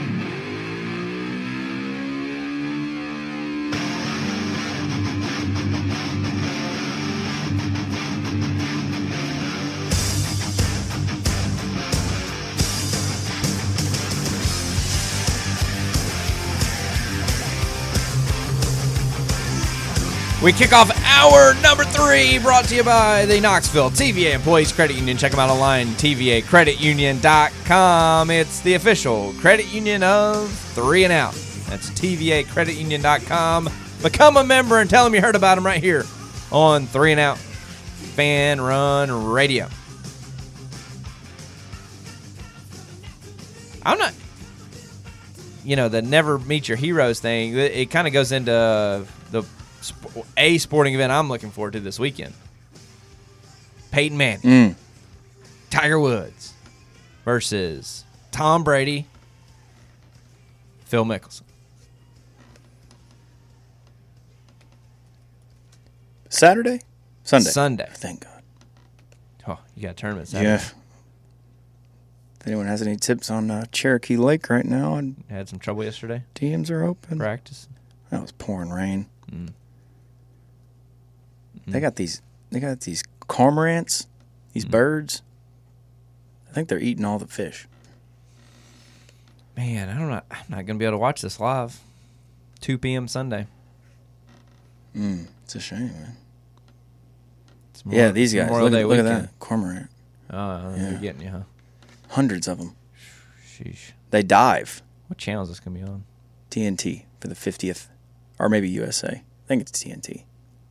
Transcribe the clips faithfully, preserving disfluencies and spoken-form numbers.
We kick off hour number three, brought to you by the Knoxville T V A Employees Credit Union. Check them out online, T V A credit union dot com. It's the official credit union of Three and Out. That's T V A credit union dot com. Become a member and tell them you heard about them right here on Three and Out Fan Run Radio. I'm not, you know, the never meet your heroes thing. It, it kind of goes into the a sporting event I'm looking forward to this weekend. Peyton Manning, mm. Tiger Woods versus Tom Brady, Phil Mickelson. Saturday? Sunday. Sunday. Thank God. Oh, you got a tournament Saturday. Yeah. If anyone has any tips on uh, Cherokee Lake right now, I'd had some trouble yesterday. D Ms are open. Practice. That was pouring rain. Mm. They got these. They got these cormorants, these mm. birds. I think they're eating all the fish. Man, I don't know. I'm not gonna be able to watch this live. two p.m. Sunday. Mm, it's a shame, man. It's more, yeah, these guys. Look, look at that cormorant. Oh, uh, yeah. They're getting you, huh? Hundreds of them. Sheesh. They dive. What channel is this gonna be on? T N T for the fiftieth, or maybe U S A. I think it's T N T.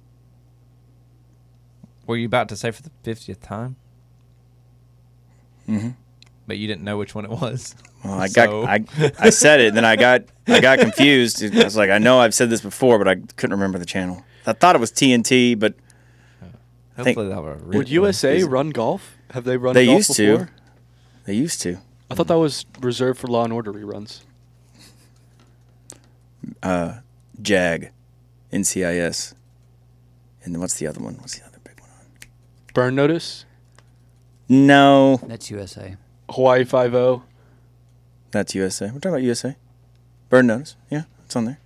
Were you about to say for the fiftieth time? Mm-hmm. But you didn't know which one it was. Well, I so. got I I said it, and then I got I got confused. I was like, I know I've said this before, but I couldn't remember the channel. I thought it was T N T, but uh, hopefully they'll have a Would U S A run golf? Have they run they golf used before? to. They used to. I thought that was reserved for Law and Order reruns. Uh, JAG, N C I S, and then what's the other one? What's the other? Burn Notice? No. That's U S A. Hawaii Five-O? That's U S A. We're talking about U S A. Burn Notice. Yeah, it's on there.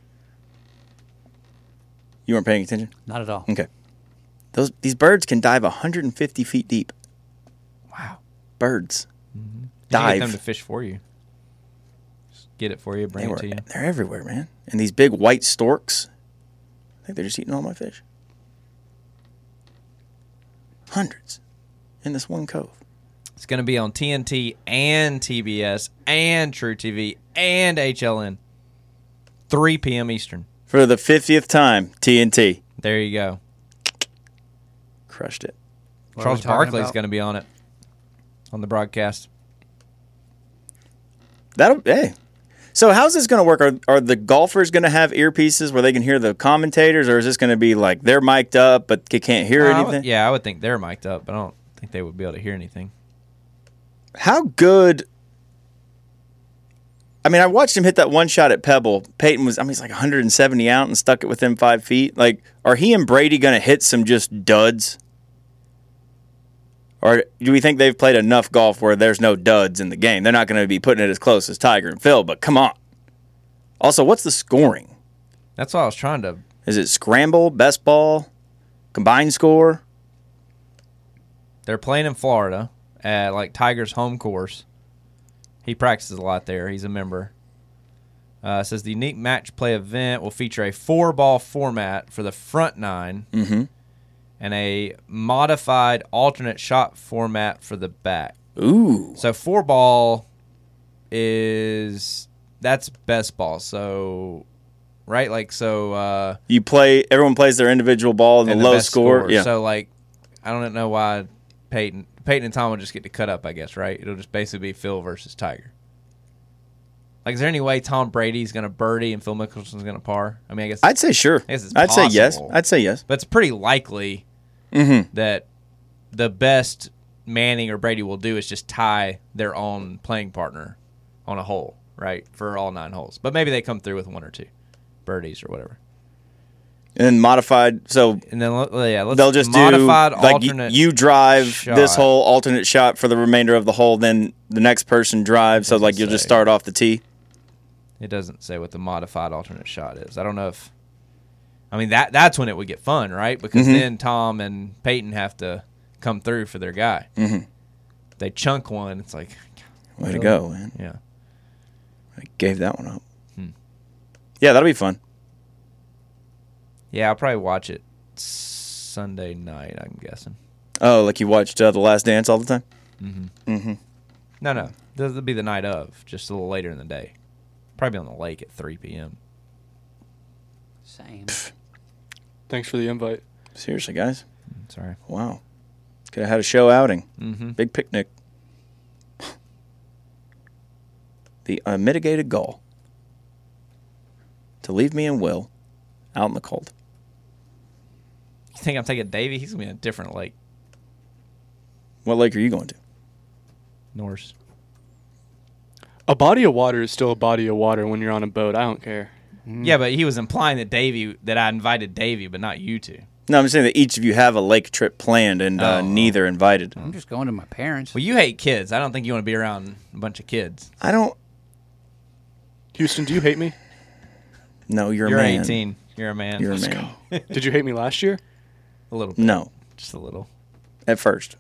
You weren't paying attention? Not at all. Okay. Those These birds can dive one hundred fifty feet deep. Wow. Birds. Mm-hmm. Dive. You get them to fish for you. Just get it for you, bring they it were, to you. They're everywhere, man. And these big white storks, I think they're just eating all my fish. Hundreds in this one cove. It's going to be on T N T and T B S and True T V and H L N. three p.m. Eastern. For the fiftieth time, T N T. There you go. Crushed it. What Charles Barkley's going to be on it, on the broadcast. That'll hey. So how's this going to work? Are, are the golfers going to have earpieces where they can hear the commentators, or is this going to be like they're mic'd up but they can't hear uh, anything? I would, yeah, I would think they're mic'd up, but I don't think they would be able to hear anything. How good? I mean, I watched him hit that one shot at Pebble. Peyton was, I mean, he's like one hundred seventy out and stuck it within five feet. Like, are he and Brady going to hit some just duds? Or do we think they've played enough golf where there's no duds in the game? They're not going to be putting it as close as Tiger and Phil, but come on. Also, what's the scoring? That's what I was trying to... Is it scramble, best ball, combined score? They're playing in Florida at, like, Tiger's home course. He practices a lot there. He's a member. Uh, it says the unique match play event will feature a four-ball format for the front nine. Mm-hmm. And a modified alternate shot format for the back. Ooh. So four ball is that's best ball. So right, like so. Uh, you play. Everyone plays their individual ball and, and the, the low score. score. Yeah. So like, I don't know why Peyton, Peyton and Tom will just get to cut up. I guess right. It'll just basically be Phil versus Tiger. Like, is there any way Tom Brady's going to birdie and Phil Mickelson's going to par? I mean, I guess I'd say sure. I guess it's I'd possible, say yes. I'd say yes. But it's pretty likely. Mm-hmm. That the best Manning or Brady will do is just tie their own playing partner on a hole, right, for all nine holes. But maybe they come through with one or two birdies or whatever. And then modified, so and then yeah, let's they'll just modified do like alternate you, you drive shot. this hole, alternate shot for the remainder of the hole. Then the next person drives. So like you'll say. just start off the tee. It doesn't say what the modified alternate shot is. I don't know if. I mean that that's when it would get fun, right? Because Mm-hmm. then Tom and Peyton have to come through for their guy. Mm-hmm. They chunk one. It's like, Way really? to go, man. Yeah. I gave that one up. Hmm. Yeah, that'll be fun. Yeah, I'll probably watch it Sunday night, I'm guessing. Oh, like you watched uh, The Last Dance all the time? Mm-hmm. Mm-hmm. No, no. This will be the night of, just a little later in the day. Probably on the lake at three p.m. Same. Thanks for the invite. Seriously, guys. Sorry. Wow. Could have had a show outing. Mm-hmm. Big picnic. The unmitigated gall to leave me and Will out in the cold. You think I'm taking Davey? He's going to be in a different lake. What lake are you going to? Norse. A body of water is still a body of water when you're on a boat. I don't care. Yeah, but he was implying that Davey, that I invited Davey, but not you two. No, I'm saying that each of you have a lake trip planned and uh, Oh. neither invited. I'm just going to my parents. Well, you hate kids. I don't think you want to be around a bunch of kids. I don't. Houston, do you hate me? No, you're, You're a man. eighteen. You're a man. You're a Let's man. go. Did you hate me last year? A little bit. No, Just a little. at first.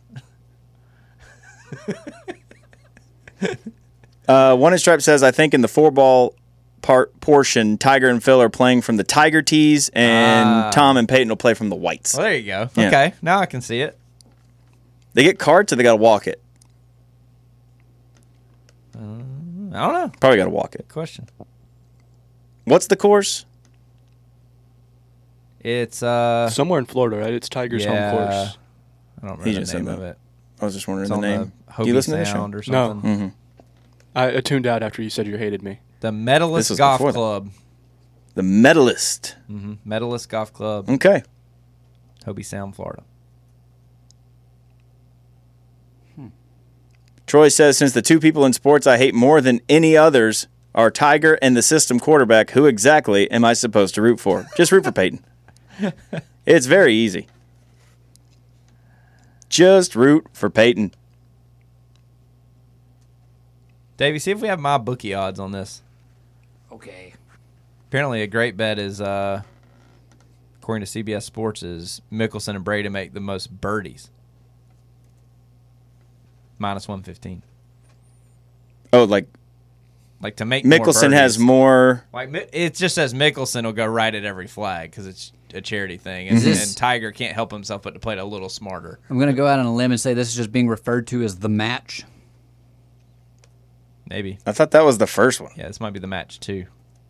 uh, One in Stripe says, I think in the four ball part portion, Tiger and Phil are playing from the Tiger tees, and Ah. Tom and Peyton will play from the whites. Well, there you go. Yeah. Okay. Now I can see it. They get carts or they got to walk it? I don't know. Probably got to walk it. Question. What's the course? It's, uh... Somewhere in Florida, right? It's Tiger's yeah, home course. I don't He remember just the name said of that. it. I was just wondering It's the on name. the Do you Hopi listen to the show? Sound or No. something. Mm-hmm. I, I tuned out after you said you hated me. The This Medalist was Golf before that. Club. The Medalist. Mm-hmm. Medalist Golf Club, Okay. Hopi Sound, Florida. Troy says, since the two people in sports I hate more than any others are Tiger and the system quarterback, who exactly am I supposed to root for? Just root for Peyton. It's very easy. Just root for Peyton. Davey, see if we have my bookie odds on this. Okay. Apparently, a great bet is, uh, according to C B S Sports, is Mickelson and Brady make the most birdies. Minus one fifteen. Oh, like Like to make more Mickelson has birdies. more. Like Mi- it just says Mickelson will go right at every flag because it's a charity thing, and, Is this- and Tiger can't help himself but to play it a little smarter. I'm going to go out on a limb and say this is just being referred to as the match. Maybe. I thought that was the first one. Yeah, this might be the match too.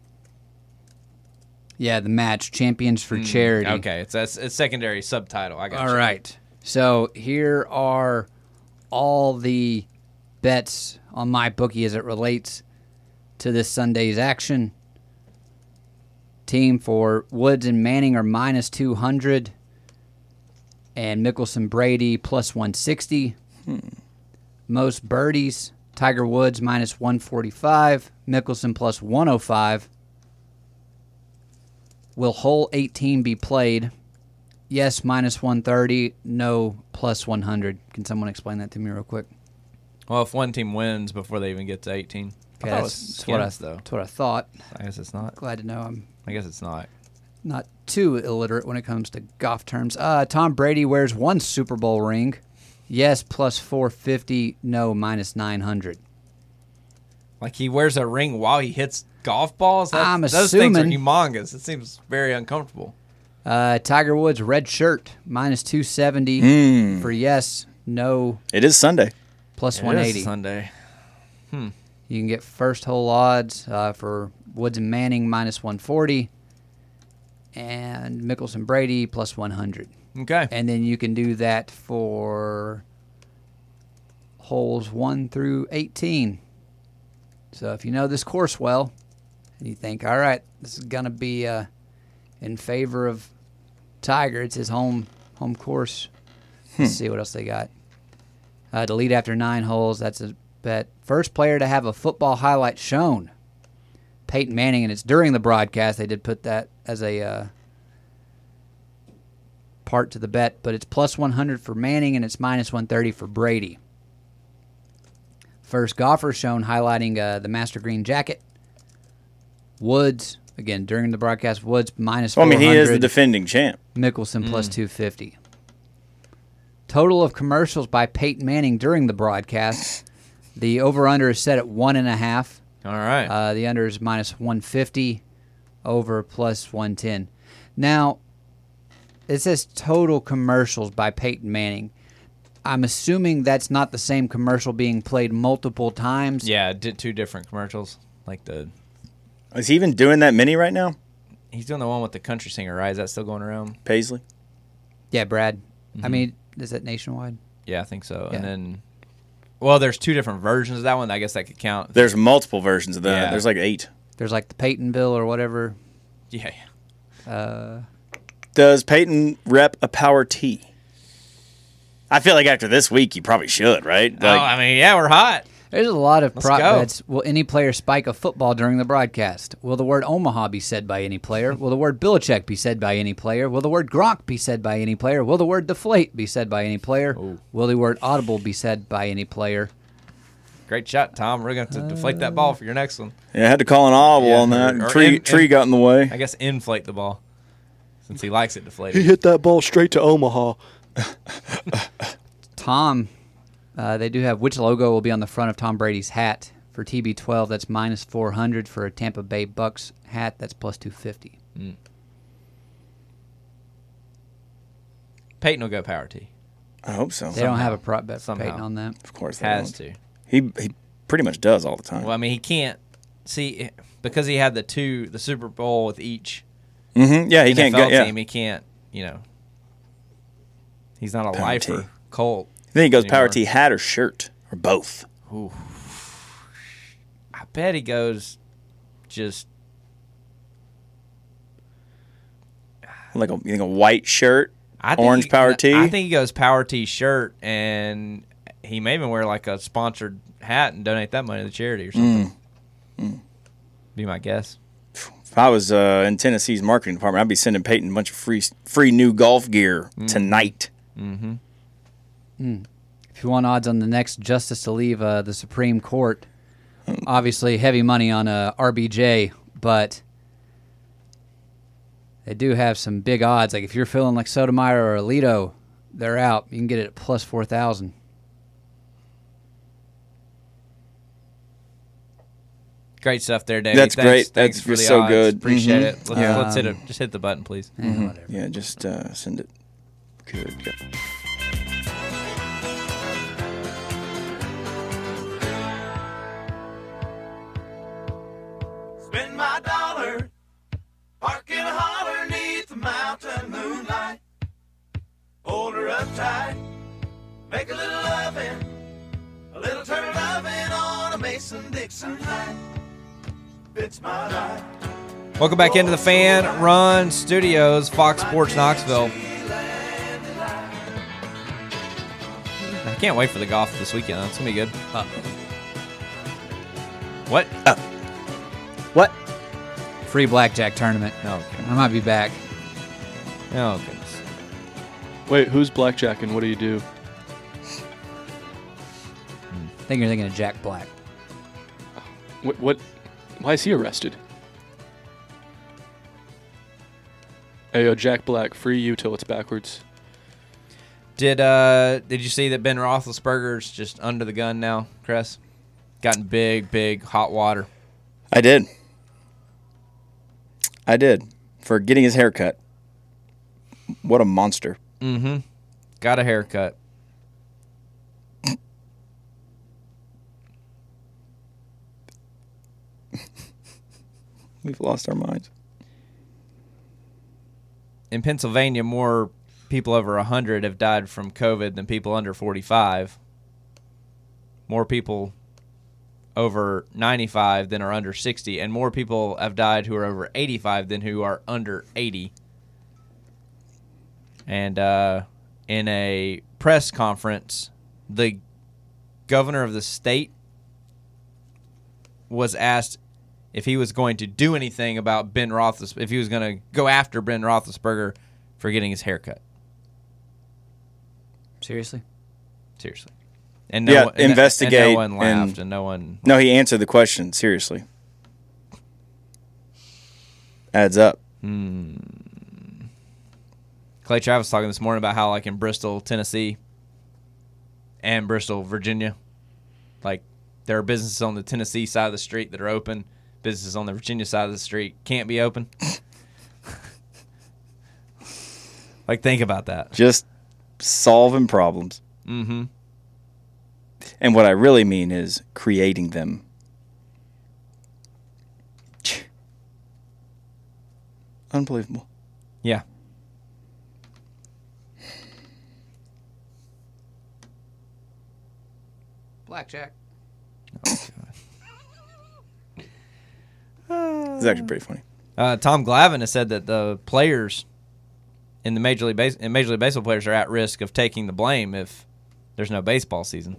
Yeah, the match. Champions for Charity. Okay, it's a, it's a secondary subtitle. I got All you. right. So here are all the bets on my bookie as it relates to this Sunday's action. Team for Woods and Manning are minus two hundred, and Mickelson Brady plus one sixty. Most birdies, Tiger Woods minus one forty-five, Mickelson plus one oh five. Will hole eighteen be played? Yes, minus one thirty. No, plus one hundred. Can someone explain that to me real quick? Well, if one team wins before they even get to eighteen, Okay, I thought it that's, was that's what I, skins, though. that's what I thought. I guess it's not. Glad to know I'm I guess it's not. not too illiterate when it comes to golf terms. Uh, Tom Brady wears one Super Bowl ring. Yes, plus four fifty. No, minus nine hundred. Like he wears a ring while he hits golf balls. That's, I'm those things are assuming- humongous. It seems very uncomfortable. Uh, Tiger Woods red shirt minus two seventy Mm. for yes. No, It is Sunday. plus It one is eighty. Sunday. You can get first hole odds uh, for Woods and Manning minus one forty, and Mickelson Brady plus one hundred. Okay. And then you can do that for holes one through eighteen. So if you know this course well, and you think, all right, this is going to be uh, in favor of Tiger, it's his home home course. Let's see what else they got. Uh, to lead after nine holes, that's a bet. First player to have a football highlight shown, Peyton Manning, and it's during the broadcast. They did put that as a uh, part to the bet, but it's plus one hundred for Manning and it's minus one thirty for Brady. First golfer shown highlighting uh, the Master Green jacket, Woods, again, during the broadcast, Woods minus Well, four I hundred. mean, he is the defending champ. Mickelson plus two fifty. Total of commercials by Peyton Manning during the broadcast. The over-under is set at one and a half. All right. Uh, the under is minus one fifty, over plus one ten. Now, it says total commercials by Peyton Manning. I'm assuming that's not the same commercial being played multiple times. yeah, did two different commercials. Like the Is he even doing that many right now? he's doing the one with the country singer, right? Is that still going around? Paisley? Yeah, Brad. I mean, is that nationwide? Yeah, I think so. Yeah. And then, well, there's two different versions of that one. I guess that could count. There's multiple versions of that. Yeah. There's like eight. There's like the Peytonville or whatever. Yeah. Uh, Does Peyton rep a power tee? I feel like after this week, you probably should, right? oh, Like, I mean, yeah, we're hot. There's a lot of Let's prop go. bets. Will any player spike a football during the broadcast? Will the word Omaha be said by any player? Will the word Belichick be said by any player? Will the word Gronk be said by any player? Will the word deflate be said by any player? Ooh. Will the word audible be said by any player? Great shot, Tom. We're going to have to deflate that ball for your next one. yeah, I had to call an audible Yeah, on that. or- or tree in- tree in- got in the way. I guess inflate the ball since he likes it He deflated. hit that ball straight to Omaha. Tom, uh, they do have which logo will be on the front of Tom Brady's hat for T B twelve? That's minus four hundred for a Tampa Bay Bucks hat. That's plus two fifty. Peyton will go power T. I hope so. They don't have a prop bet for Somehow. Peyton on that. Of course, they Has don't. to. He he pretty much does all the time. Well, I mean, he can't see because he had the two, the Super Bowl with each hmm Yeah, he N F L can't go. Yeah. team. He can't, you know. He's not a Power lifer. T. Colt. Then he goes power anymore. tee hat or shirt or both. Ooh. I bet he goes just Like a you think a white shirt, I think orange he- power tee. I think he goes power T shirt, and he may even wear like a sponsored hat and donate that money to the charity or something. Mm. Be my guess. If I was uh, in Tennessee's marketing department, I'd be sending Peyton a bunch of free free new golf gear tonight. If you want odds on the next justice to leave uh, the Supreme Court, obviously heavy money on uh, R B J, but they do have some big odds. Like if you're feeling like Sotomayor or Alito, they're out. You can get it at plus four thousand. Great stuff there, Davey. That's thanks, great. Thanks That's- for you're the so odds. good. Appreciate Mhm. it. Let's, Yeah. let's hit it. Just hit the button, please. Eh, whatever. Yeah, just uh, send it. Good. Go. Spend my dollar, park in a holler neath the mountain moonlight. Hold her up tight, make a little loving, a little turn loving on a Mason-Dixon night. Fits my life. Welcome back into the Fan Run Studios, Fox Sports Knoxville. I can't wait for the golf this weekend. It's gonna be good. Uh, what? What? Free blackjack tournament. Oh, okay. I might be back. Oh goodness. Wait, who's blackjack and what do you do? I think you're thinking of Jack Black. What? what why is he arrested? Hey, yo, Jack Black, free you till it's backwards. Did uh did you see that Ben Roethlisberger's just under the gun now, Chris? Gotten big, big hot water. I did. I did for getting his hair cut. What a monster! Mm-hmm. Got a haircut. We've lost our minds. In Pennsylvania, more people over one hundred have died from COVID than people under forty-five. More people over ninety-five than are under sixty, and more people have died who are over eighty-five than who are under eighty. And uh, in a press conference, the governor of the state was asked if he was going to do anything about Ben Roethlisberger, if he was going to go after Ben Roethlisberger for getting his hair cut. Seriously? Seriously. And no Yeah, one, and- investigate And no one laughed, and- and, no one. No, he answered the question seriously. adds up. Clay Travis was talking this morning about how, like, in Bristol, Tennessee, and Bristol, Virginia, like, there are businesses on the Tennessee side of the street that are open. Businesses on the Virginia side of the street can't be open. Like, think about that. Just solving problems. Mm-hmm. And what I really mean is creating them. Unbelievable. Yeah. Blackjack. It's actually pretty funny. Uh, Tom Glavine has said that the players in the Major League Base and Major League Baseball players are at risk of taking the blame if there's no baseball season.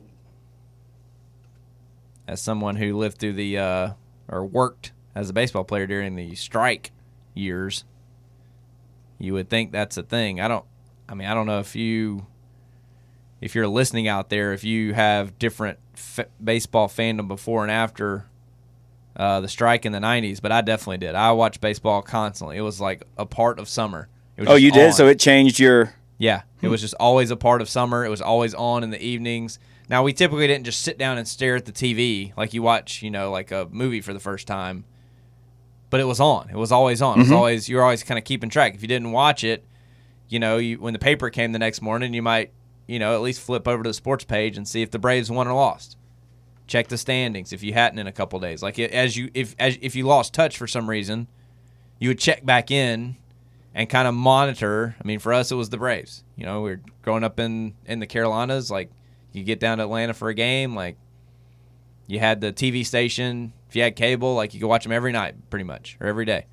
As someone who lived through the uh, or worked as a baseball player during the strike years, you would think that's a thing. I don't. I mean, I don't know if you, if you're listening out there, if you have different f- baseball fandom before and after uh, the strike in the nineties, but I definitely did. I watched baseball constantly. It was like a part of summer. It was Oh, just you did? on. So it changed your... Yeah, it was just always a part of summer. It was always on in the evenings. Now, we typically didn't just sit down and stare at the T V like you watch, you know, like a movie for the first time. But it was on. It was always on. It was always you were always kind of keeping track. If you didn't watch it, you know, you, when the paper came the next morning, you might, you know, at least flip over to the sports page and see if the Braves won or lost. Check the standings if you hadn't in a couple days. Like as you if as if you lost touch for some reason, you would check back in and kind of monitor. I mean, for us, it was the Braves. You know, we were growing up in, in the Carolinas. Like, you get down to Atlanta for a game. Like, you had the T V station. If you had cable, like, you could watch them every night, pretty much, or every day.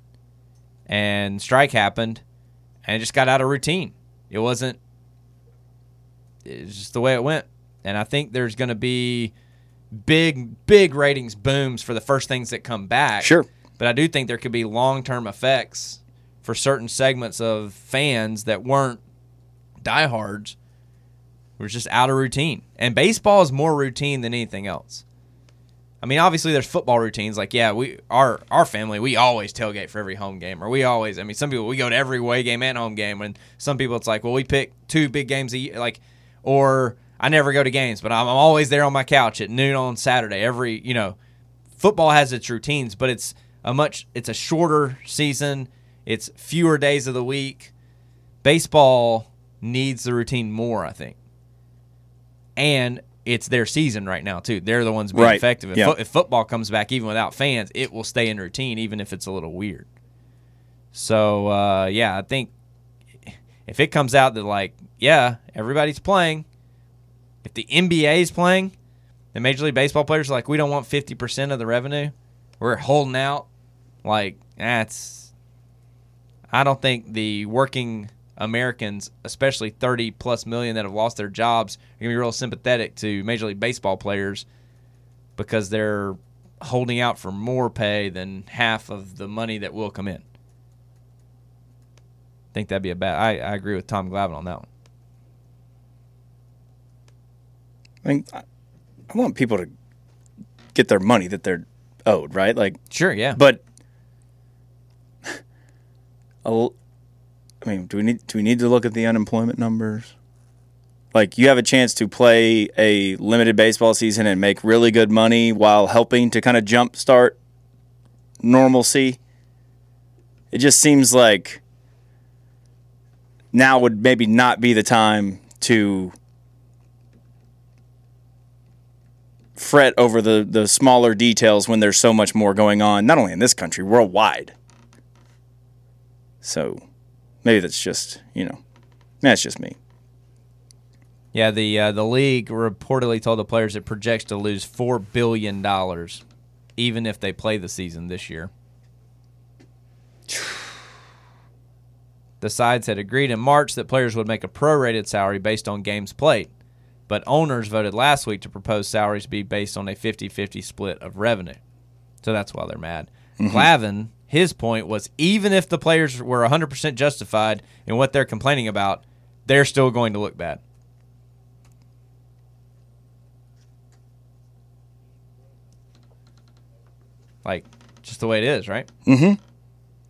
And strike happened, and it just got out of routine. It wasn't. It was just the way it went. And I think there's going to be big, big ratings booms for the first things that come back. Sure. But I do think there could be long-term effects for certain segments of fans that weren't diehards, were just out of routine. And baseball is more routine than anything else. I mean, obviously there's football routines. Like, yeah, we our our family, we always tailgate for every home game. Or we always, I mean, some people, we go to every away game and home game. And some people, it's like, well, we pick two big games a year. Like, or I never go to games, but I'm, I'm always there on my couch at noon on Saturday. Every, you know, football has its routines, but it's a much, it's a shorter season. It's fewer days of the week. Baseball needs the routine more, I think. And it's their season right now, too. They're the ones being Right. effective. If, Yeah. fo- if football comes back, even without fans, it will stay in routine, even if it's a little weird. So, uh, yeah, I think if it comes out that, like, yeah, everybody's playing, if the N B A is playing, the Major League Baseball players are like, we don't want fifty percent of the revenue. We're holding out. Like, that's – I don't think the working Americans, especially thirty plus million that have lost their jobs, are going to be real sympathetic to Major League Baseball players because they're holding out for more pay than half of the money that will come in. I think that'd be a bad. I, I agree with Tom Glavine on that one. I mean, I I want people to get their money that they're owed, right? Like, Sure, yeah. but a l- I mean, do we need do we need to look at the unemployment numbers? Like, you have a chance to play a limited baseball season and make really good money while helping to kind of jumpstart normalcy. It just seems like now would maybe not be the time to fret over the, the smaller details when there's so much more going on, not only in this country, worldwide. So maybe that's just, you know, that's just me. Yeah, the uh, the league reportedly told the players it projects to lose four billion dollars even if they play the season this year. The sides had agreed in March that players would make a prorated salary based on games played, but owners voted last week to propose salaries be based on a fifty-fifty split of revenue. So that's why they're mad. Mm-hmm. Glavine, his point was even if the players were one hundred percent justified in what they're complaining about, they're still going to look bad. Like, just the way it is, right? Mm-hmm.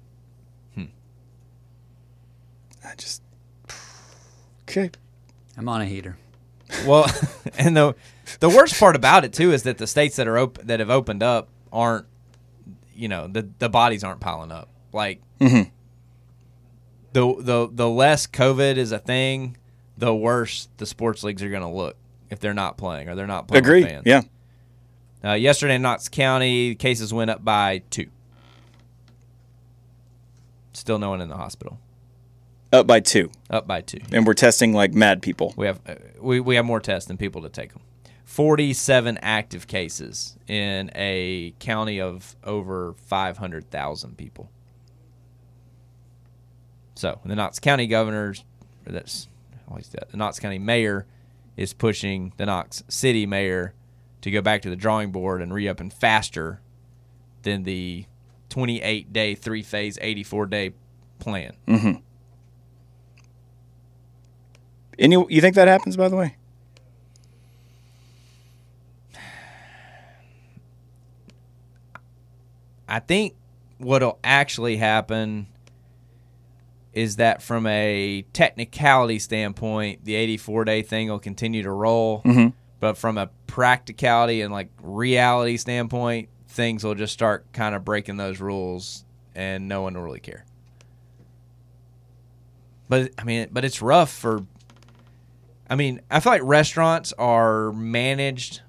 Okay. I'm on a heater. Well, and the the worst part about it too is that the states that are op- that have opened up aren't, you know, the the bodies aren't piling up. Like Mm-hmm. the the the less COVID is a thing, the worse the sports leagues are going to look if they're not playing or they're not playing Agreed. with fans. Yeah. Uh, yesterday in Knox County, cases went up by two. Still no one in the hospital. Up by two. Up by two. And we're testing like mad people. We have uh, we, we have more tests than people to take them. forty-seven active cases in a county of over five hundred thousand people. So the Knox County governors, or that's always that, the Knox County mayor is pushing the Knox City mayor to go back to the drawing board and re-open faster than the twenty-eight day, three-phase, eighty-four day plan. Mm-hmm. Any, you think that happens, by the way? I think what'll actually happen is that from a technicality standpoint, the eighty-four day thing will continue to roll. Mm-hmm. But from a practicality and like reality standpoint, things will just start kind of breaking those rules and no one will really care. But I mean, but it's rough for, I mean, I feel like restaurants are managed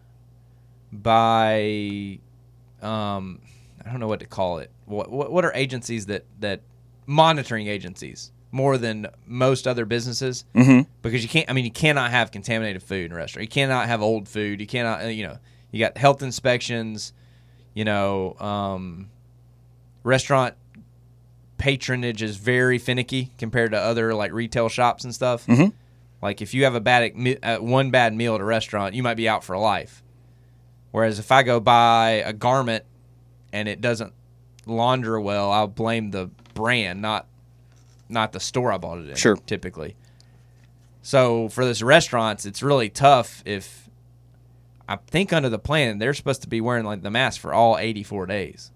by, um, I don't know what to call it. What what, what are agencies that, that monitoring agencies more than most other businesses? Mm-hmm. Because you can't, I mean, you cannot have contaminated food in a restaurant. You cannot have old food. You cannot, uh, you know, you got health inspections, you know, um, restaurant patronage is very finicky compared to other like retail shops and stuff. Mm-hmm. Like if you have a bad uh, one bad meal at a restaurant, you might be out for life. Whereas if I go buy a garment and it doesn't launder well, I'll blame the brand, not not the store I bought it in. Sure. Typically. So for those restaurants, it's really tough. If I think under the plan, they're supposed to be wearing like the mask for all eighty-four days.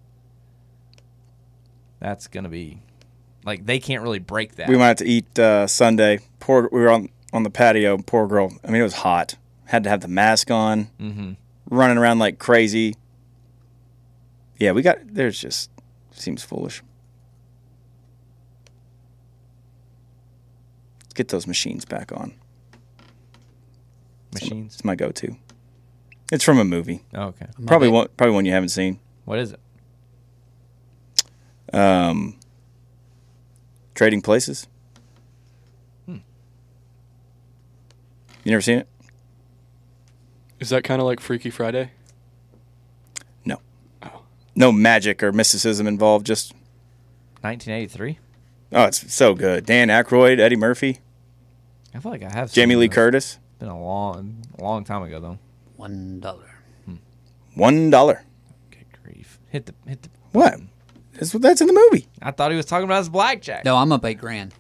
That's gonna be like they can't really break that. We might have to eat uh, Sunday. Poor, we were on, on the patio. Poor girl. I mean, it was hot. Had to have the mask on. Mm-hmm. Running around like crazy. Yeah, we got. There's just seems foolish. Let's get those machines back on. Machines. It's my go-to. It's from a movie. Oh, okay. Probably one. Probably one you haven't seen. What is it? Um, Trading Places. Hmm. You never seen it? Is that kind of like Freaky Friday? No. Oh. No magic or mysticism involved. Just nineteen eighty-three. oh, it's so good. Dan Aykroyd, Eddie Murphy, I feel like I have. Jamie seen Lee those. Curtis. Been a long, long time ago though. One dollar. One dollar. Good grief! Hit the hit the. What? button. That's, that's in the movie. I thought he was talking about his blackjack. No, I'm up eight grand.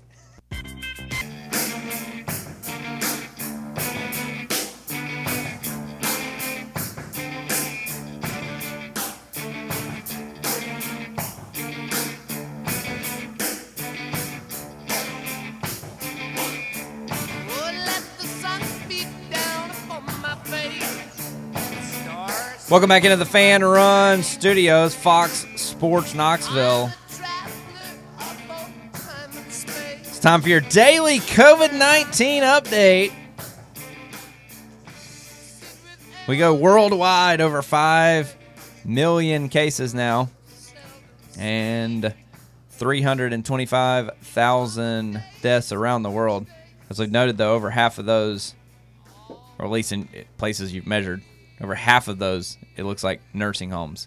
Welcome back into the Fan Run Studios, Fox Sports Knoxville. It's time for your daily COVID nineteen update. We go worldwide, over five million cases now, and three hundred twenty-five thousand deaths around the world. As we've noted, though, over half of those, or at least in places you've measured, over half of those, it looks like nursing homes.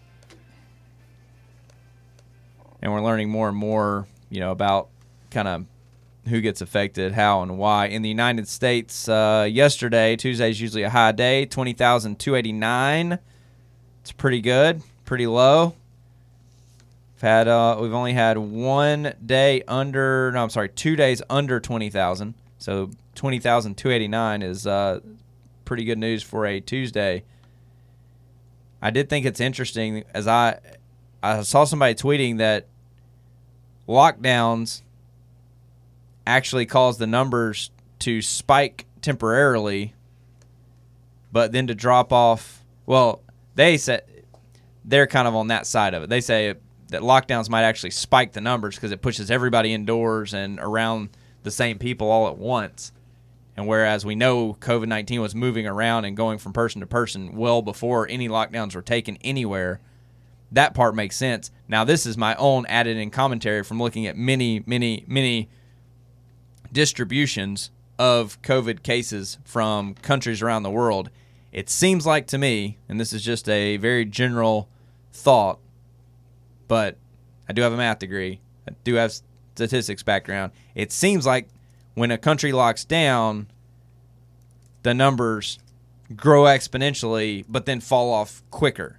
And we're learning more and more, you know, about kind of who gets affected, how, and why. In the United States, uh, yesterday, Tuesday is usually a high day, twenty thousand two hundred eighty-nine. It's pretty good, pretty low. We've, had, uh, we've only had one day under, no, I'm sorry, two days under twenty thousand. So twenty thousand two hundred eighty-nine is uh, pretty good news for a Tuesday. I did think it's interesting as I I saw somebody tweeting that lockdowns actually cause the numbers to spike temporarily, but then to drop off. Well, they said they're kind of on that side of it. They say that lockdowns might actually spike the numbers because it pushes everybody indoors and around the same people all at once. And whereas we know COVID nineteen was moving around and going from person to person well before any lockdowns were taken anywhere, that part makes sense. Now, this is my own added-in commentary from looking at many, many, many distributions of COVID cases from countries around the world. It seems like to me, and this is just a very general thought, but I do have a math degree, I do have statistics background. It seems like when a country locks down, the numbers grow exponentially, but then fall off quicker.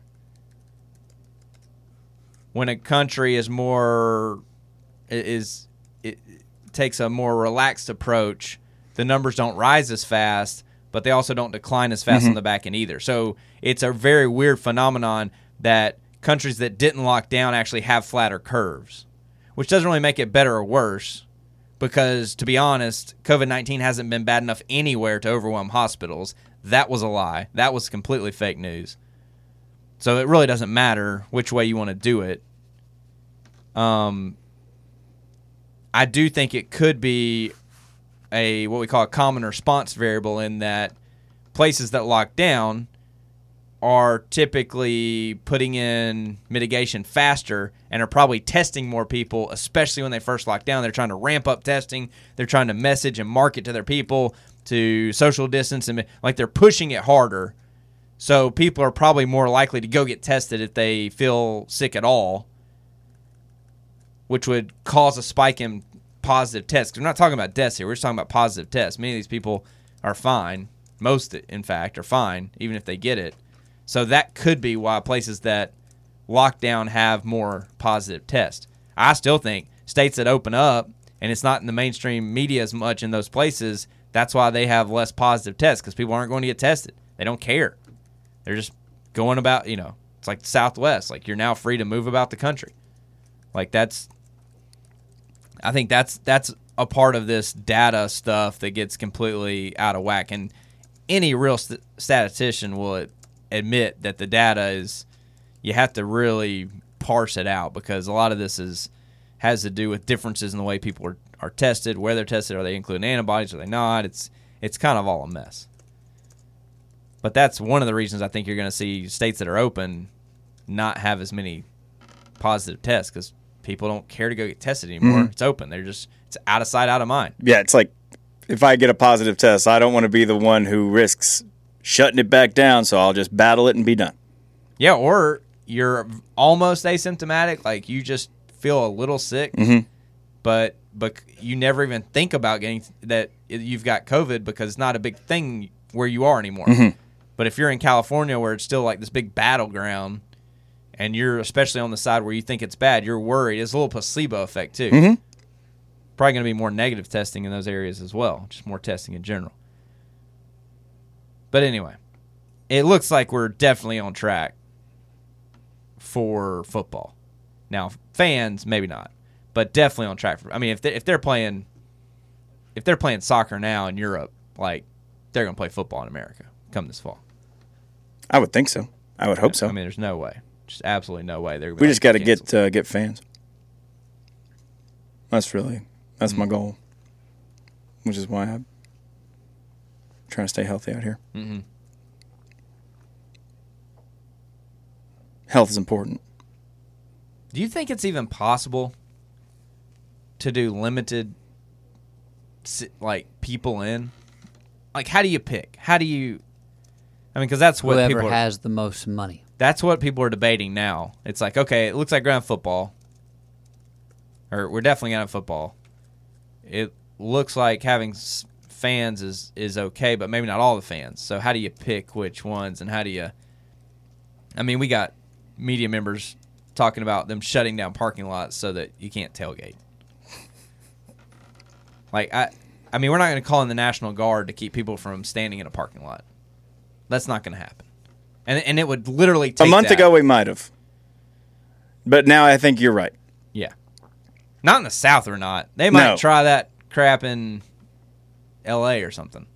When a country is more is it takes a more relaxed approach, the numbers don't rise as fast, but they also don't decline as fast mm-hmm. on the back end either. So it's a very weird phenomenon that countries that didn't lock down actually have flatter curves, which doesn't really make it better or worse. Because, to be honest, COVID nineteen hasn't been bad enough anywhere to overwhelm hospitals. That was a lie. That was completely fake news. So it really doesn't matter which way you want to do it. Um, I do think it could be a what we call a common response variable in that places that lock down are typically putting in mitigation faster and are probably testing more people, especially when they first lock down. They're trying to ramp up testing. They're trying to message and market to their people to social distance, and like they're pushing it harder. So people are probably more likely to go get tested if they feel sick at all, which would cause a spike in positive tests. 'Cause we're not talking about deaths here. We're just talking about positive tests. Many of these people are fine. Most, in fact, are fine, even if they get it. So that could be why places that lock down have more positive tests. I still think states that open up, and it's not in the mainstream media as much in those places, that's why they have less positive tests, because people aren't going to get tested. They don't care. They're just going about, you know, it's like the Southwest. Like, you're now free to move about the country. Like, that's, I think that's that's a part of this data stuff that gets completely out of whack. And any real st- statistician will admit that the data is, you have to really parse it out, because a lot of this is has to do with differences in the way people are, are tested, where they're tested, are they including antibodies, are they not? It's it's kind of all a mess. But that's one of the reasons I think you're going to see states that are open not have as many positive tests, because people don't care to go get tested anymore. Mm-hmm. It's open. They're just, it's out of sight, out of mind. Yeah, it's like, if I get a positive test, I don't want to be the one who risks shutting it back down, so I'll just battle it and be done. Yeah, or you're almost asymptomatic, like you just feel a little sick, mm-hmm. but but you never even think about getting that you've got COVID, because it's not a big thing where you are anymore. Mm-hmm. But if you're in California, where it's still like this big battleground, and you're especially on the side where you think it's bad, you're worried. It's a little placebo effect too. Mm-hmm. Probably going to be more negative testing in those areas as well, just more testing in general. But anyway, it looks like we're definitely on track for football. Now, fans, maybe not, but definitely on track for. I mean, if they, if they're playing, if they're playing soccer now in Europe, like, they're going to play football in America come this fall. I would think so. I would hope so. I mean, there's no way, just absolutely no way. They're we just got to get uh, get fans. That's really that's mm-hmm. my goal, which is why I'm trying to stay healthy out here. Mm-hmm. Health is important. Do you think it's even possible to do limited, like, people in? Like, how do you pick? How do you? I mean, because that's what whoever people are, has the most money. That's what people are debating now. It's like, okay, it looks like we're gonna have football, or we're definitely gonna have football. It looks like having fans is is okay, but maybe not all the fans. So how do you pick which ones, and how do you? I mean, we got media members talking about them shutting down parking lots so that you can't tailgate. Like, I, I mean, we're not going to call in the National Guard to keep people from standing in a parking lot. That's not going to happen. And and it would literally take a month that. ago we might have, but now I think you're right. Yeah, not in the South or not. They might no. try that crap in L A or something.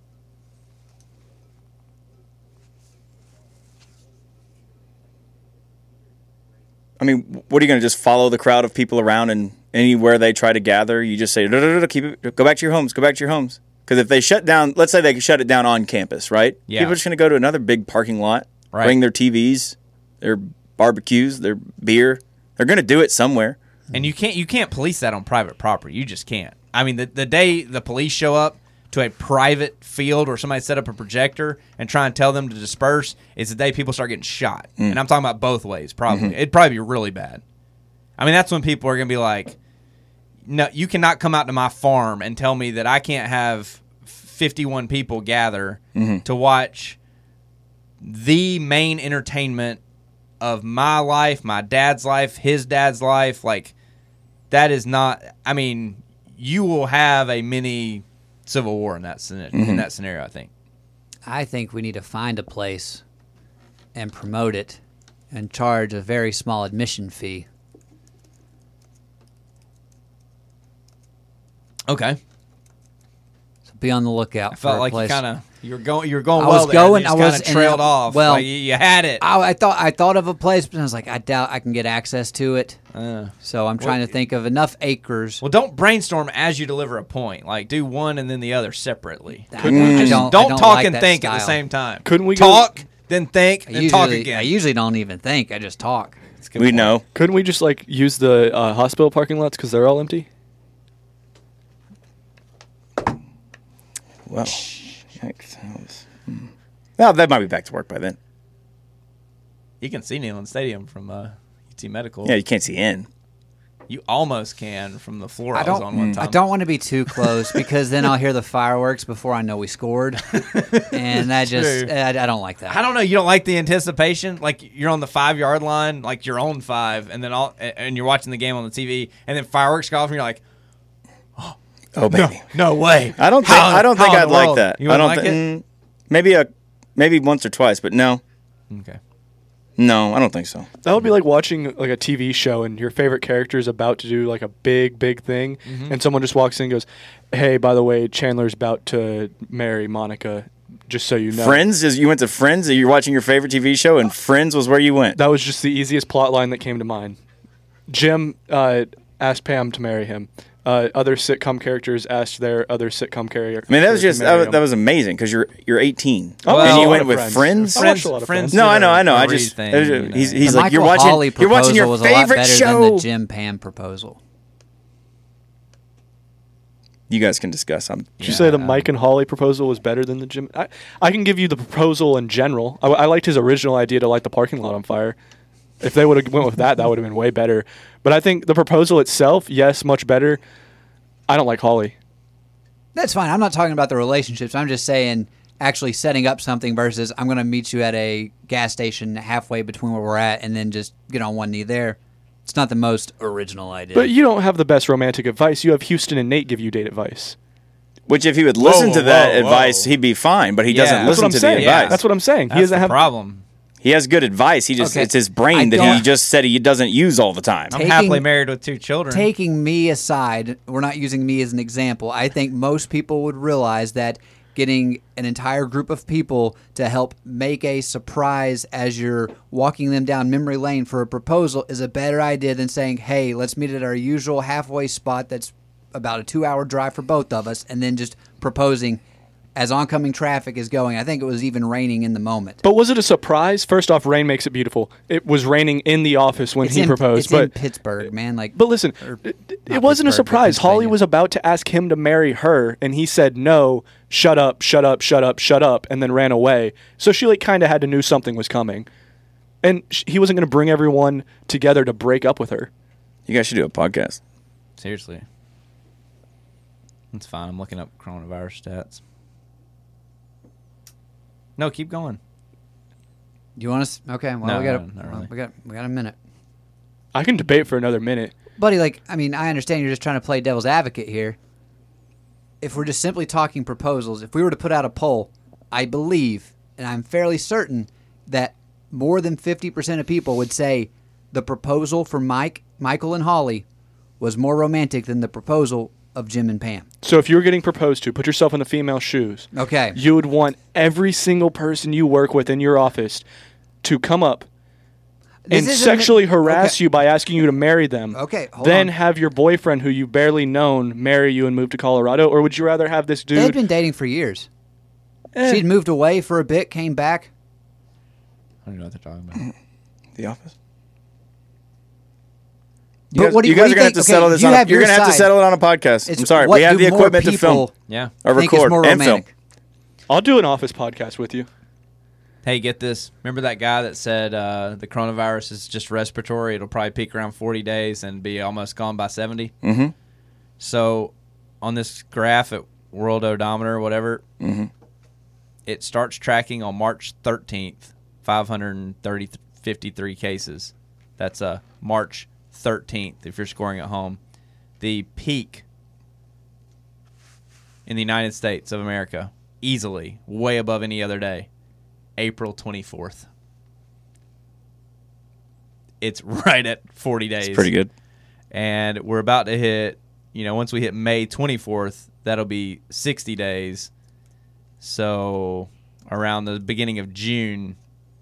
I mean, what are you going to just follow the crowd of people around and anywhere they try to gather? You just say, "No, no, no, no, keep it, go back to your homes, go back to your homes." Because if they shut down, let's say they shut it down on campus, right? Yeah. People are just going to go to another big parking lot, Right. bring their T Vs, their barbecues, their beer. They're going to do it somewhere. And you can't you can't police that on private property. You just can't. I mean, the the day the police show up to a private field where somebody set up a projector and try and tell them to disperse is the day people start getting shot. Mm. And I'm talking about both ways, probably. Mm-hmm. It'd probably be really bad. I mean, that's when people are going to be like, no, you cannot come out to my farm and tell me that I can't have fifty-one people gather Mm-hmm. to watch the main entertainment of my life, my dad's life, his dad's life. Like, that is not, I mean, you will have a mini civil war in that scena- Mm-hmm. in that scenario, I think. I think we need to find a place and promote it and charge a very small admission fee. Okay. So be on the lookout I for felt a like place. you kind of you were going you were going I well was there, and going- you just I was- kind of and trailed I- off. well, like, you, you had it. I, I thought I thought of a place, but I was like, I doubt I can get access to it. Uh, So I'm trying to think of enough acres. well, don't brainstorm as you deliver a point. Like, do one and then the other separately. I, I don't, I Don't, don't talk like and that think at the style. same time. Couldn't we go- talk, then think, I then usually, talk again? I usually don't even think. I just talk. That's a good We point. know. Couldn't we just like use the uh, hospital parking lots because they're all empty? Well, yikes. That was- hmm. Well, that might be back to work by then. You can see Neyland Stadium from uh, U T Medical. Yeah, you can't see in. You almost can from the floor I, I was don't. on one time. I don't want to be too close because then I'll hear the fireworks before I know we scored, and that just True. I, I don't like that. I don't know. You don't like the anticipation, like you're on the five yard line, like your own five, and then all, and you're watching the game on the T V, and then fireworks go off, and you're like, Oh, baby. "No way!" I don't think How- I don't how think in I'd the like world? that. You I don't wouldn't like think maybe a maybe once or twice, but no. it? Okay. No, I don't think so. That would be like watching like a T V show and your favorite character is about to do like a big, big thing, Mm-hmm. and someone just walks in and goes, "Hey, by the way, Chandler's about to marry Monica. Just so you know." Friends is you went to Friends. You're watching your favorite T V show, and Friends was where you went. That was just the easiest plot line that came to mind. Jim uh, asked Pam to marry him. Uh, other sitcom characters asked their other sitcom character. I mean, that was to just marry that was, him. that was amazing because you're you're eighteen Oh, and well, you a lot went of with Friends. Friends. I watched a lot of Friends Friends. No, I know, I know. I did a just thing, he's, you know. he's, he's The like you're Michael watching Hawley you're watching your proposal was a lot favorite better show. than the Jim Pam proposal. You guys can discuss. I'm Did you say the Mike and Holly proposal was better than the Jim? I, I can give you the proposal in general. I, I liked his original idea to light the parking lot on fire. If they would have went with that, that would have been way better. But I think the proposal itself, yes, much better. I don't like Holly. That's fine. I'm not talking about the relationships. I'm just saying actually setting up something versus I'm going to meet you at a gas station halfway between where we're at and then just get on one knee there. It's not the most original idea. But you don't have the best romantic advice. You have Houston and Nate give you date advice. Which, if he would listen Whoa, to that whoa, advice, whoa. he'd be fine. But he Yeah. doesn't That's listen what I'm to saying. the Yeah. advice. That's what I'm saying. That's he doesn't the have problem. He has good advice. He just Okay. it's his brain I that he don't- just said he doesn't use all the time. I'm Taking- happily married with two children. Taking me aside, we're not using me as an example. I think most people would realize that getting an entire group of people to help make a surprise as you're walking them down memory lane for a proposal is a better idea than saying, hey, let's meet at our usual halfway spot that's about a two-hour drive for both of us, and then just proposing as oncoming traffic is going. I think it was even raining in the moment. But was it a surprise? First off, rain makes it beautiful. It was raining in the office when It's he in, proposed. it's but in Pittsburgh, man. Like, But listen, Or it, it not wasn't a Pittsburgh, but surprise. Holly Pennsylvania. was about to ask him to marry her, and he said no, shut up, shut up, shut up, shut up, and then ran away. So she like kind of had to knew something was coming, and sh- he wasn't going to bring everyone together to break up with her. You guys should do a podcast. Seriously. That's fine. I'm looking up coronavirus stats. No, keep going. do you want us? Okay, well, No, we got no, not a, really. we got we got a minute. I can debate for another minute. Buddy, like, I mean, I understand you're just trying to play devil's advocate here. If we're just simply talking proposals, if we were to put out a poll, I believe, and I'm fairly certain, that more than fifty percent of people would say the proposal for Mike, Michael and Holly was more romantic than the proposal of Jim and Pam. So if you were getting proposed to, put yourself in the female shoes. Okay. You would want every single person you work with in your office to come up This and isn't- sexually harass okay. you by asking you to marry them. Okay, hold Then on. have your boyfriend, who you've barely known, marry you and move to Colorado? Or would you rather have this They'd dude? been dating for years. Eh. She'd moved away for a bit, came back. I don't know what they're talking about. The Office. But You guys, what do you what guys do are gonna have think? to settle Okay, this you on. A, have you're your gonna have to side. settle it on a podcast. It's I'm sorry. what We have do the more equipment to people film Yeah. or think is record more and film. romantic? I'll do an office podcast with you. Hey, get this. Remember that guy that said uh, the coronavirus is just respiratory? It'll probably peak around forty days and be almost gone by seventy? Mm-hmm. So on this graph at World Odometer or whatever, Mm-hmm. it starts tracking on March thirteenth, five hundred fifty-three cases. That's uh, March thirteenth if you're scoring at home. The peak in the United States of America, easily, way above any other day, April twenty-fourth. It's right at forty days. It's pretty good. And we're about to hit, you know, once we hit May twenty-fourth, that'll be sixty days. So around the beginning of June,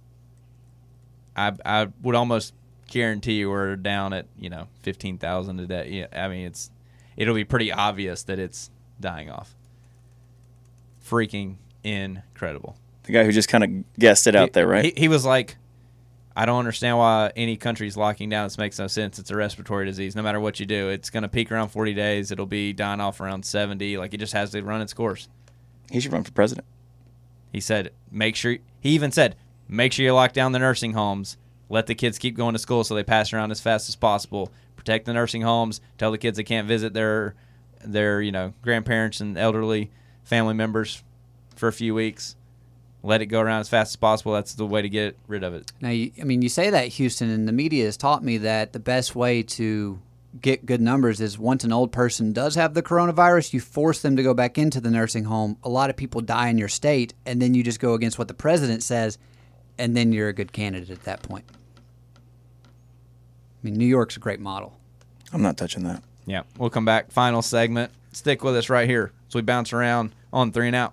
I I would almost guarantee you we're down at, you know, fifteen thousand a day. Yeah, I mean, it's it'll be pretty obvious that it's dying off. Freaking incredible. The guy who just kind of guessed it out there, right? He, he was like, I don't understand why any country's locking down. This makes no sense. It's a respiratory disease. No matter what you do, it's going to peak around forty days. It'll be dying off around seventy. Like, it just has to run its course. He should run for president. He said, make sure, he even said, make sure you lock down the nursing homes. Let the kids keep going to school so they pass around as fast as possible. Protect the nursing homes. Tell the kids they can't visit their, their you know, grandparents and elderly family members for a few weeks. Let it go around as fast as possible. That's the way to get rid of it. Now, you, I mean, you say that, Houston, and the media has taught me that the best way to get good numbers is once an old person does have the coronavirus, you force them to go back into the nursing home. A lot of people die in your state, and then you just go against what the president says, and then you're a good candidate at that point. I mean, New York's a great model. I'm not touching that. Yeah, we'll come back. Final segment. Stick with us right here as we bounce around on Three and Out.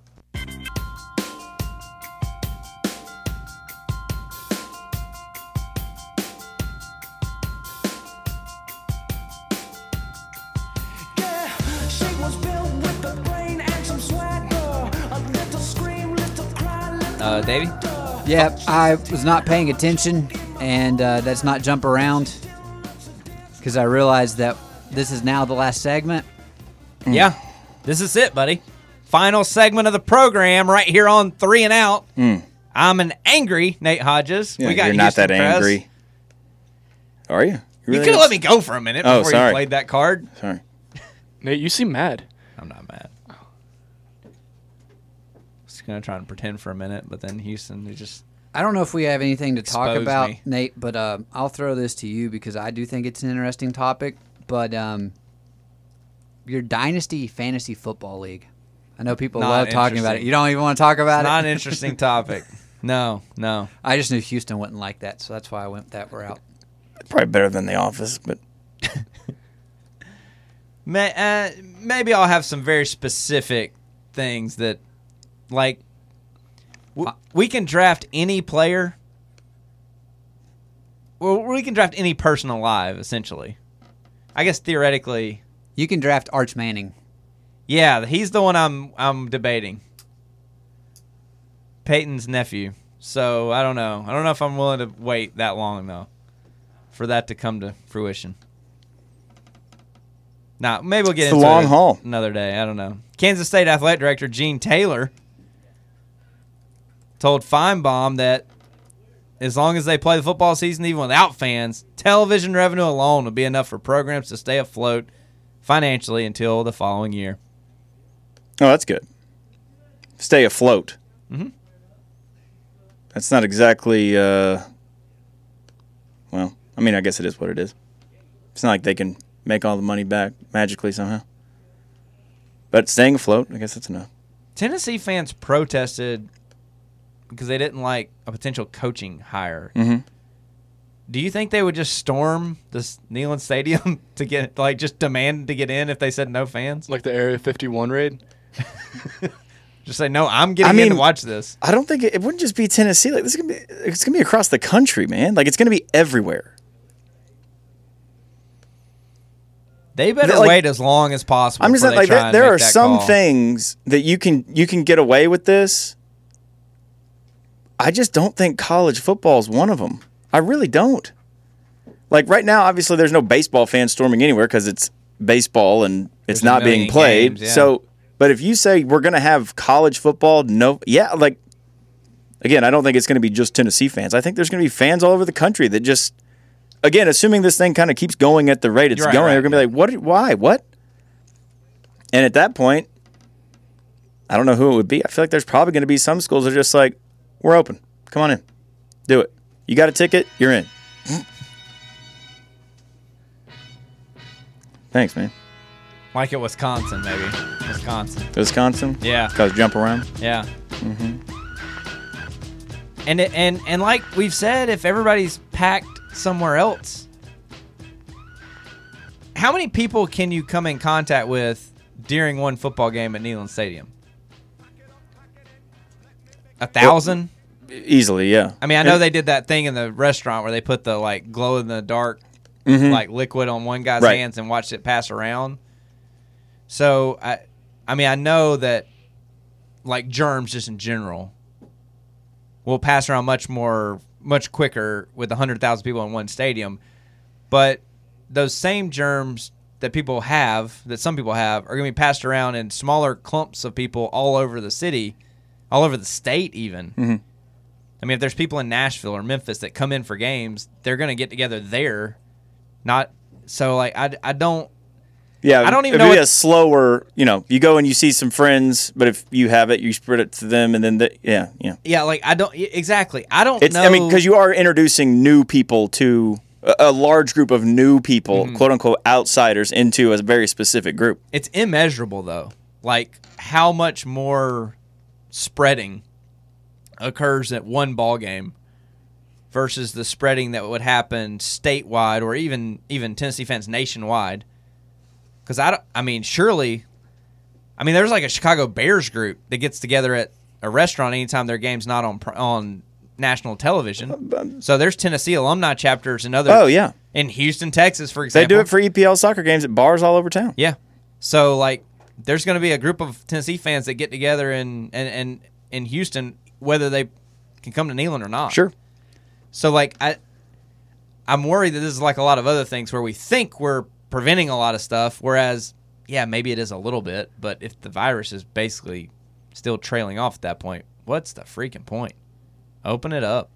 Uh, Davey? Yeah, I was not paying attention, and uh, that's not jump around, because I realized that this is now the last segment. Yeah, this is it, buddy. Final segment of the program right here on Three and Out. Mm. I'm an angry Nate Hodges. Yeah, we got you're not Houston that Press. angry. Are you? You really could have is? let me go for a minute Oh, before sorry. you played that card. Sorry. Nate, you seem mad. I'm not mad. Just gonna try and pretend for a minute, but then Houston, they just I don't know if we have anything to talk Expose about, me. Nate, but uh, I'll throw this to you because I do think it's an interesting topic. But um, your Dynasty Fantasy Football League. I know people Not love talking about it. interesting. You don't even want to talk about not it? an interesting topic. No, no. I just knew Houston wouldn't like that, so that's why I went that route. Probably better than The Office, but May, uh, maybe I'll have some very specific things that, like, w- we can draft any player. Well, we can draft any person alive, essentially. I guess theoretically, You can draft Arch Manning. yeah, he's the one I'm I'm debating. Peyton's nephew. So I don't know. I don't know if I'm willing to wait that long though, for that to come to fruition. Nah, maybe we'll get It's the into long it haul. another day. I don't know. Kansas State Athletic Director Gene Taylor told Feinbaum that as long as they play the football season even without fans, television revenue alone will be enough for programs to stay afloat financially until the following year. oh, that's good. Stay afloat. Mhm. That's not exactly. Uh, well, I mean, I guess it is what it is. It's not like they can make all the money back magically somehow. But staying afloat, I guess that's enough. Tennessee fans protested because they didn't like a potential coaching hire. Mm-hmm. Do you think they would just storm this Neyland Stadium to get, like, just demand to get in if they said no fans? Like the Area fifty-one raid? Just say, no, I'm getting I mean, in to watch this. I don't think it, it wouldn't just be Tennessee. Like this is gonna be, it's gonna be across the country, man. Like it's gonna be everywhere. They better like, wait as long as possible. I'm just before saying, they like try there, and there make are that some call. things that you can you can get away with this. I just don't think college football is one of them. I really don't. Like right now, obviously, there's no baseball fans storming anywhere because it's baseball and it's There's a not being million played. games, yeah. So, but if you say we're going to have college football, no, yeah, like again, I don't think it's going to be just Tennessee fans. I think there's going to be fans all over the country that just, again, assuming this thing kind of keeps going at the rate it's Right, going, right. they're going to be like, what? Why? What? And at that point, I don't know who it would be. I feel like there's probably going to be some schools that are just like, we're open. Come on in. Do it. You got a ticket, you're in. Thanks, man. Like at Wisconsin, maybe. Wisconsin. Wisconsin? Yeah. Because jump around? Yeah. Mm-hmm. And, it, and, and like we've said, if everybody's packed somewhere else, how many people can you come in contact with during one football game at Neyland Stadium? A thousand? Easily, yeah. I mean, I know And- they did that thing in the restaurant where they put the like glow in the dark like liquid on one guy's Right. hands and watched it pass around. So I, I mean, I know that like germs just in general will pass around much more, much quicker with a hundred thousand people in one stadium. But those same germs that people have, that some people have, are going to be passed around in smaller clumps of people all over the city, all over the state even. Mm-hmm. I mean, if there's people in Nashville or Memphis that come in for games, they're going to get together there. Not so like I, I don't Yeah, I don't even it'd know be what- a slower, you know, you go and you see some friends, but if you have it, you spread it to them, and then, the, yeah, yeah. yeah like I don't exactly I don't It's, know. I mean, because you are introducing new people to a, a large group of new people, Mm-hmm. quote unquote, outsiders into a very specific group. It's immeasurable though, like how much more spreading occurs at one ball game versus the spreading that would happen statewide or even even Tennessee fans nationwide. Because I, don't, I mean, surely, I mean, there's like a Chicago Bears group that gets together at a restaurant anytime their game's not on pr- on national television. So there's Tennessee alumni chapters and other. Oh, yeah. In Houston, Texas, for They example. do it for E P L soccer games at bars all over town. Yeah. So like, there's going to be a group of Tennessee fans that get together in and and in Houston, whether they can come to Neyland or not. Sure. So like I, I'm worried that this is like a lot of other things where we think we're preventing a lot of stuff, whereas yeah, maybe it is a little bit, but if the virus is basically still trailing off at that point, what's the freaking point? Open it up.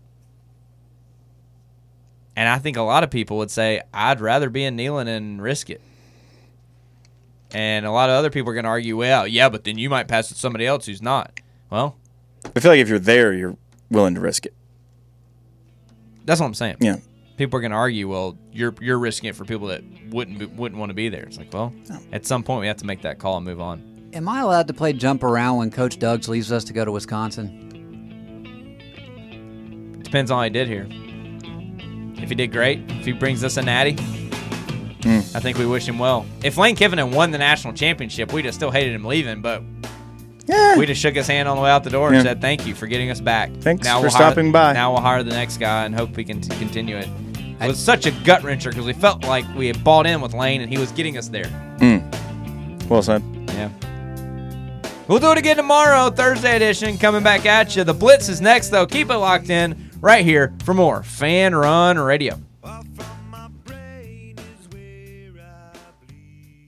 And I think a lot of people would say, I'd rather be in Neyland and risk it. And a lot of other people are going to argue, well, yeah, but then you might pass it to somebody else who's not. Well, I feel like if you're there, you're willing to risk it. that's what I'm saying. Yeah. People are going to argue, well, you're you're risking it for people that wouldn't be, wouldn't want to be there. It's like, well, at some point we have to make that call and move on. Am I allowed to play jump around when Coach Duggs leaves us to go to Wisconsin? Depends on how he did here. If he did great, if he brings us a natty, Mm. I think we wish him well. If Lane Kiffin won the national championship, we'd have still hated him leaving, but Yeah. we just shook his hand on the way out the door and Yeah. said, thank you for getting us back. Thanks for we'll stopping hire, by. Now we'll hire the next guy and hope we can t- continue it. It was such a gut wrencher because we felt like we had bought in with Lane and he was getting us there. Well said. Yeah. We'll do it again tomorrow, Thursday edition, coming back at you. The Blitz is next, though. Keep it locked in right here for more Fan Run Radio. Well,